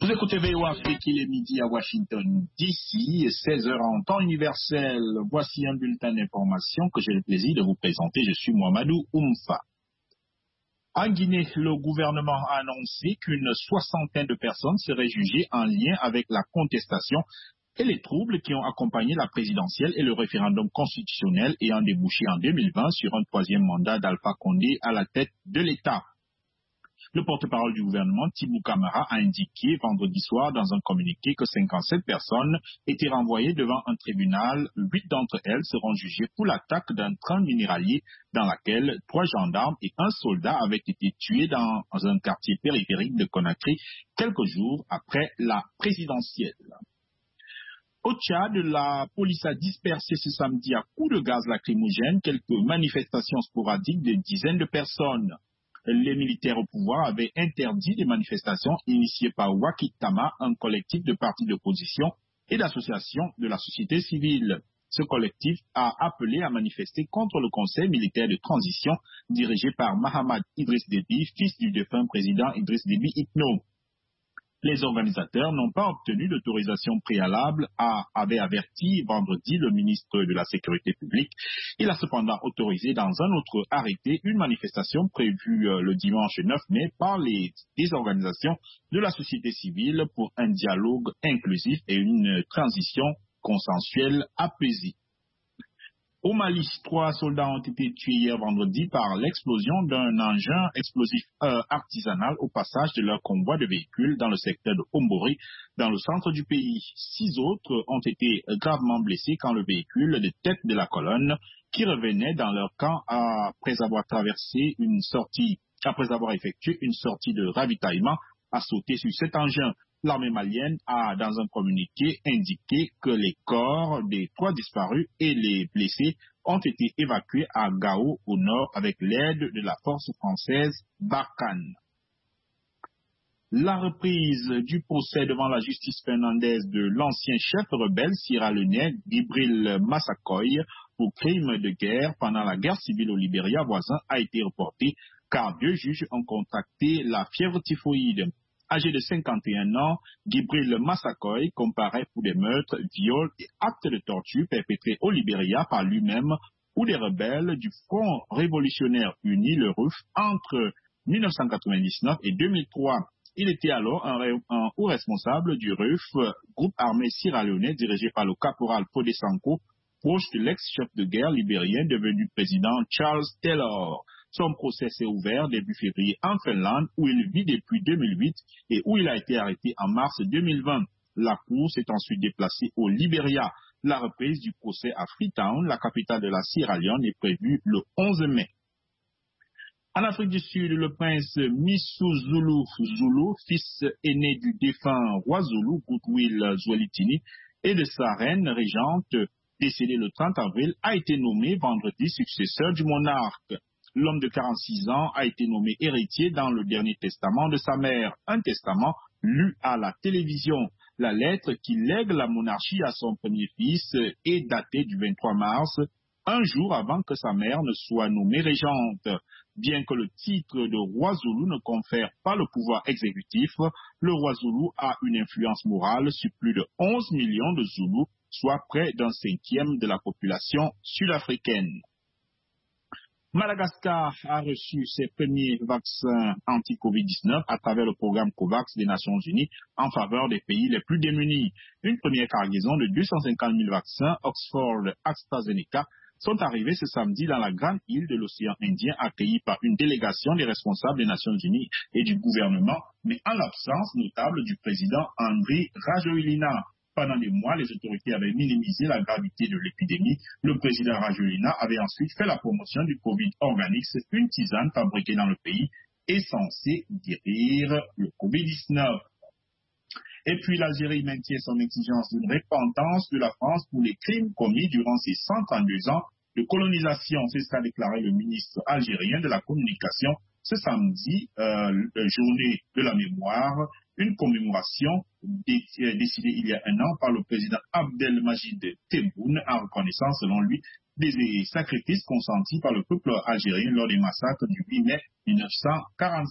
Vous écoutez VOA Afrique, il est midi à Washington DC, 16 heures en temps universel. Voici un bulletin d'information que j'ai le plaisir de vous présenter. Je suis Mohamedou Oumfa. En Guinée, le gouvernement a annoncé qu'une soixantaine de personnes seraient jugées en lien avec la contestation et les troubles qui ont accompagné la présidentielle et le référendum constitutionnel ayant débouché en 2020 sur un troisième mandat d'Alpha Condé à la tête de l'État. Le porte-parole du gouvernement, Tibou Camara, a indiqué vendredi soir dans un communiqué que 57 personnes étaient renvoyées devant un tribunal. 8 d'entre elles seront jugées pour l'attaque d'un train minéralier dans laquelle 3 gendarmes et un soldat avaient été tués dans un quartier périphérique de Conakry quelques jours après la présidentielle. Au Tchad, la police a dispersé ce samedi à coups de gaz lacrymogène quelques manifestations sporadiques de dizaines de personnes. Les militaires au pouvoir avaient interdit les manifestations initiées par Wakitama, un collectif de partis d'opposition et d'associations de la société civile. Ce collectif a appelé à manifester contre le conseil militaire de transition dirigé par Mahamad Idriss Déby, fils du défunt président Idriss Déby Itno. Les organisateurs n'ont pas obtenu d'autorisation préalable, avait averti vendredi le ministre de la Sécurité publique. Il a cependant autorisé dans un autre arrêté une manifestation prévue le dimanche 9 mai par des organisations de la société civile pour un dialogue inclusif et une transition consensuelle apaisée. Au Mali, 3 soldats ont été tués hier vendredi par l'explosion d'un engin explosif artisanal au passage de leur convoi de véhicules dans le secteur de Ombori, dans le centre du pays. 6 autres ont été gravement blessés quand le véhicule de tête de la colonne, qui revenait dans leur camp après avoir effectué une sortie de ravitaillement, a sauté sur cet engin. L'armée malienne a, dans un communiqué, indiqué que les corps des 3 disparus et les blessés ont été évacués à Gao, au nord, avec l'aide de la force française Barkhane. La reprise du procès devant la justice finlandaise de l'ancien chef rebelle sierra-léonais Gibril Massakoy pour crimes de guerre pendant la guerre civile au Libéria voisin a été reportée car 2 juges ont contracté la fièvre typhoïde. Âgé de 51 ans, Gibril Massakoy comparaît pour des meurtres, viols et actes de torture perpétrés au Libéria par lui-même ou des rebelles du Front révolutionnaire uni, le RUF, entre 1999 et 2003. Il était alors un haut responsable du RUF, groupe armé sierra-léonais dirigé par le caporal Fodé Sanko, proche de l'ex-chef de guerre libérien devenu président Charles Taylor. Son procès s'est ouvert début février en Finlande, où il vit depuis 2008 et où il a été arrêté en mars 2020. La cour s'est ensuite déplacée au Libéria. La reprise du procès à Freetown, la capitale de la Sierra Leone, est prévue le 11 mai. En Afrique du Sud, le prince Misuzulu Zulu, fils aîné du défunt roi Zulu, Goodwill Zwelithini, et de sa reine régente, décédée le 30 avril, a été nommé vendredi successeur du monarque. L'homme de 46 ans a été nommé héritier dans le dernier testament de sa mère, un testament lu à la télévision. La lettre qui lègue la monarchie à son premier fils est datée du 23 mars, un jour avant que sa mère ne soit nommée régente. Bien que le titre de roi Zoulou ne confère pas le pouvoir exécutif, le roi Zoulou a une influence morale sur plus de 11 millions de Zoulous, soit près d'un 5e de la population sud-africaine. Madagascar a reçu ses premiers vaccins anti-Covid-19 à travers le programme COVAX des Nations Unies en faveur des pays les plus démunis. Une première cargaison de 250 000 vaccins Oxford-AstraZeneca sont arrivés ce samedi dans la grande île de l'océan Indien, accueillis par une délégation des responsables des Nations Unies et du gouvernement, mais en l'absence notable du président Andry Rajoelina. Pendant des mois, les autorités avaient minimisé la gravité de l'épidémie. Le président Rajoelina avait ensuite fait la promotion du Covid Organics, une tisane fabriquée dans le pays et censée guérir le Covid-19. Et puis l'Algérie maintient son exigence d'une repentance de la France pour les crimes commis durant ses 132 ans de colonisation. C'est ce qu'a déclaré le ministre algérien de la Communication ce samedi, journée de la mémoire, une commémoration décidée il y a un an par le président Abdelmajid Tebboune en reconnaissance, selon lui, des sacrifices consentis par le peuple algérien lors des massacres du 8 mai 1945.